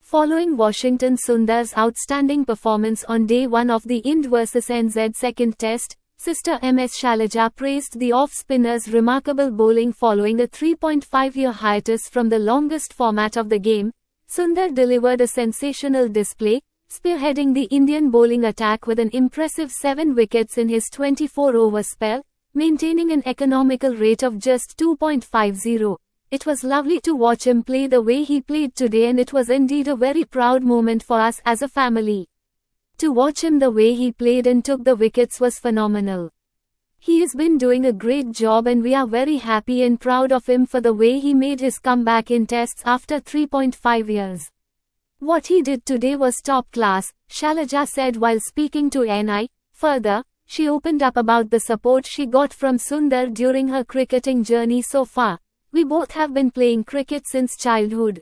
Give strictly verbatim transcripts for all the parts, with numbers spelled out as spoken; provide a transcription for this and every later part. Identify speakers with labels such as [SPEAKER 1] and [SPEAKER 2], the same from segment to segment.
[SPEAKER 1] Following Washington Sundar's outstanding performance on day one of the Ind versus N Z second test, sister M S Shailaja praised the off-spinner's remarkable bowling following a three point five year hiatus from the longest format of the game. Sundar delivered a sensational display, spearheading the Indian bowling attack with an impressive seven wickets in his twenty-four over spell, maintaining an economical rate of just two point five zero. It was lovely to watch him play the way he played today, and it was indeed a very proud moment for us as a family. To watch him the way he played and took the wickets was phenomenal. He has been doing a great job and we are very happy and proud of him for the way he made his comeback in tests after three point five years. What he did today was top class, Shailaja said while speaking to N I. Further, she opened up about the support she got from Sundar during her cricketing journey so far. We both have been playing cricket since childhood.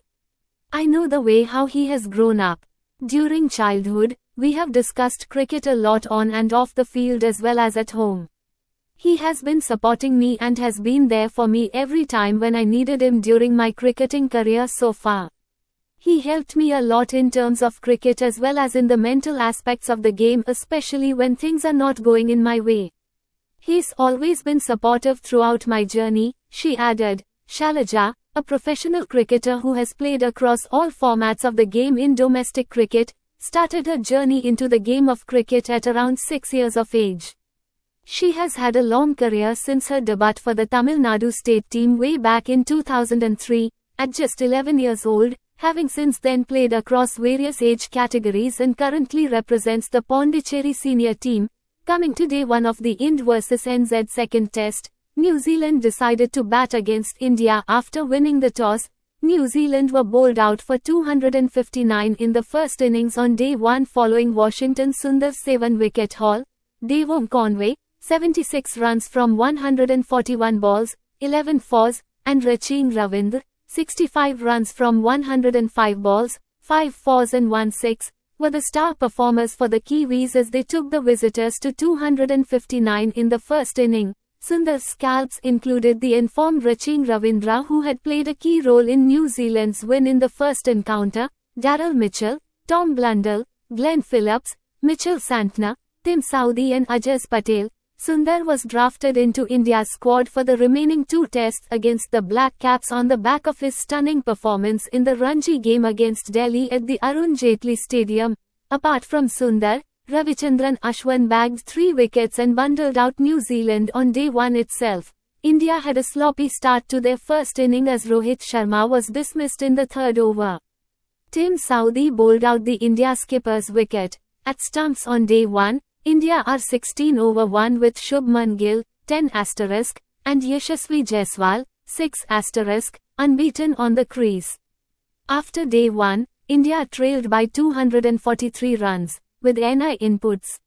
[SPEAKER 1] I know the way how he has grown up. During childhood, we have discussed cricket a lot on and off the field as well as at home. He has been supporting me and has been there for me every time when I needed him during my cricketing career so far. He helped me a lot in terms of cricket as well as in the mental aspects of the game, especially when things are not going in my way. He's always been supportive throughout my journey, she added. Shailaja, a professional cricketer who has played across all formats of the game in domestic cricket, started her journey into the game of cricket at around six years of age. She has had a long career since her debut for the Tamil Nadu state team way back in two thousand three, at just eleven years old, having since then played across various age categories and currently represents the Pondicherry senior team. Coming to day one of the Ind versus N Z second test, New Zealand decided to bat against India after winning the toss. New Zealand were bowled out for two hundred fifty-nine in the first innings on day one following Washington Sundar's seven-wicket haul. Devon Conway, seventy-six runs from one hundred forty-one balls, eleven fours, and Rachin Ravindra, sixty-five runs from one hundred five balls, five fours and one six, were the star performers for the Kiwis as they took the visitors to two hundred fifty-nine in the first inning. Sundar's scalps included the informed Rachin Ravindra, who had played a key role in New Zealand's win in the first encounter, Daryl Mitchell, Tom Blundell, Glenn Phillips, Mitchell Santner, Tim Southee and Ajaz Patel. Sundar was drafted into India's squad for the remaining two tests against the Black Caps on the back of his stunning performance in the Ranji game against Delhi at the Arun Jaitley Stadium. Apart from Sundar, Ravichandran Ashwin bagged three wickets and bundled out New Zealand on day one itself. India had a sloppy start to their first inning as Rohit Sharma was dismissed in the third over. Tim Southee bowled out the India skipper's wicket. At stumps on day one, India are sixteen over one with Shubman Gill, ten asterisk, and Yashasvi Jaiswal, six asterisk, unbeaten on the crease. After day one, India trailed by two hundred forty-three runs. With N I inputs,